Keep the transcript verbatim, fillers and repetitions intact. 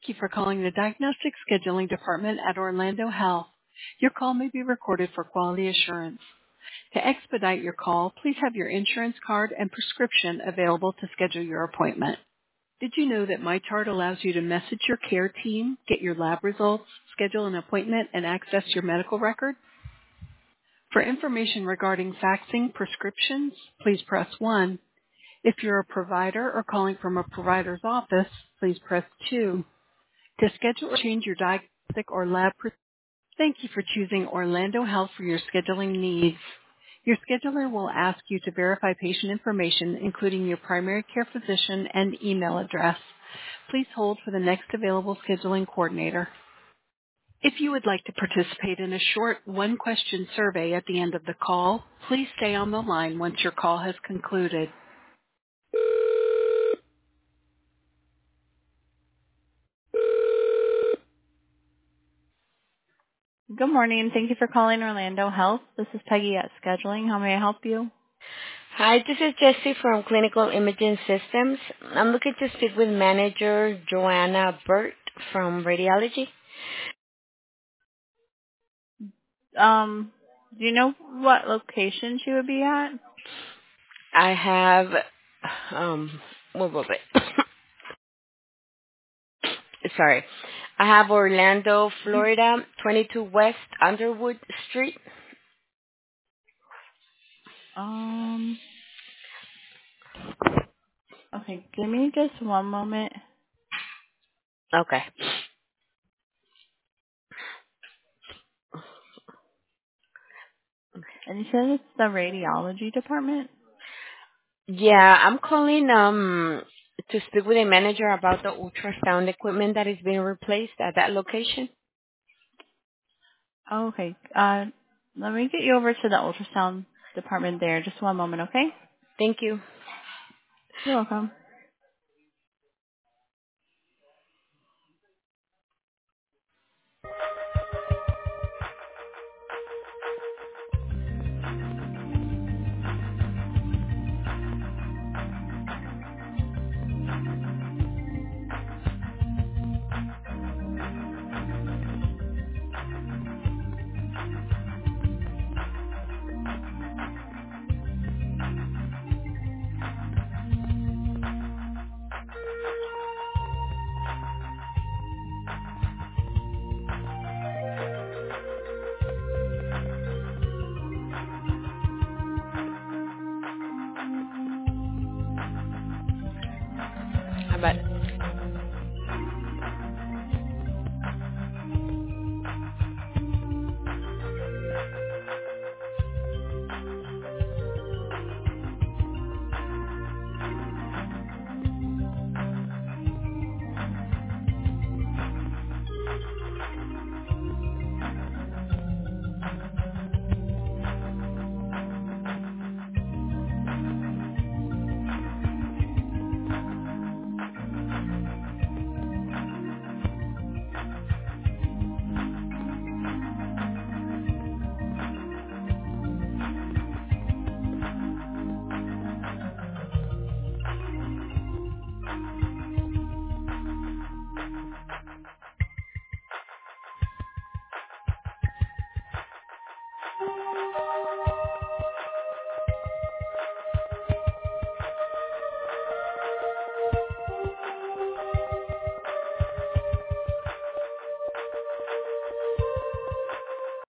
Thank you for calling the Diagnostic Scheduling Department at Orlando Health. Your call may be recorded for quality assurance. To expedite your call, please have your insurance card and prescription available to schedule your appointment. Did you know that MyChart allows you to message your care team, get your lab results, schedule an appointment, and access your medical record? For information regarding faxing prescriptions, please press one. If you're a provider or calling from a provider's office, please press two. To schedule or change your diagnostic or lab, pre- thank you for choosing Orlando Health for your scheduling needs. Your scheduler will ask you to verify patient information, including your primary care physician and email address. Please hold for the next available scheduling coordinator. If you would like to participate in a short one-question survey at the end of the call, please stay on the line once your call has concluded. Good morning. Thank you for calling Orlando Health. This is Peggy at Scheduling. How may I help you? Hi, this is Jessie from Clinical Imaging Systems. I'm looking to speak with manager Joanna Burt from Radiology. Um, do you know what location she would be at? I have, um, what was it? Sorry. I have Orlando, Florida, twenty-two West Underwood Street. Um, okay, give me just one moment. Okay. And you said it's the radiology department? Yeah, I'm calling um to speak with a manager about the ultrasound equipment that is being replaced at that location. Oh, okay. Uh, let me get you over to the ultrasound department there. Just one moment, okay? Thank you. You're welcome. How about